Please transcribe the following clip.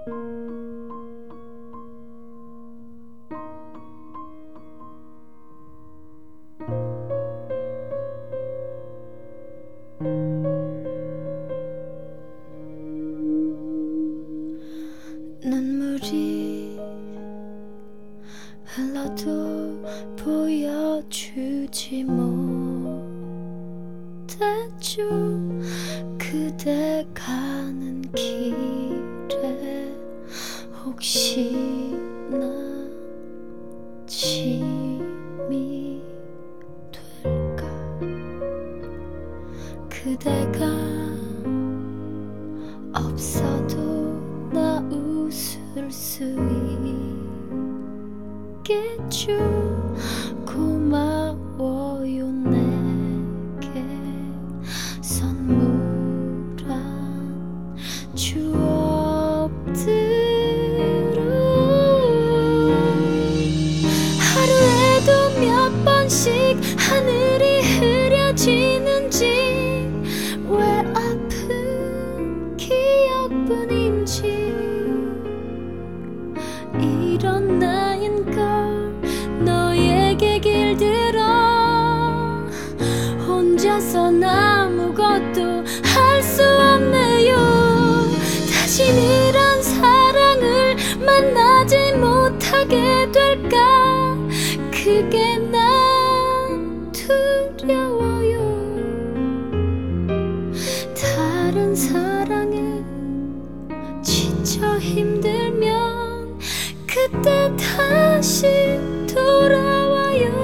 눈물이 흘러도 보여주지 못했죠. 그대 가는 길에 혹시나 짐이 될까. 그대가 없어도 나 웃을 수 있겠죠. 고마워요 내게 선물한 추억들을. 하루에도 몇 번씩 하늘이 흐려지는지 왜 아픈 기억뿐인지 이런 나인걸 너에게 길들어 혼자선 아무것도 할 수 없네요. 다신 이런 사랑을 만나지 못하게 될까. 그게 난 두려워요. 다른 사랑에 지쳐 힘들면 그때 다시 돌아와요.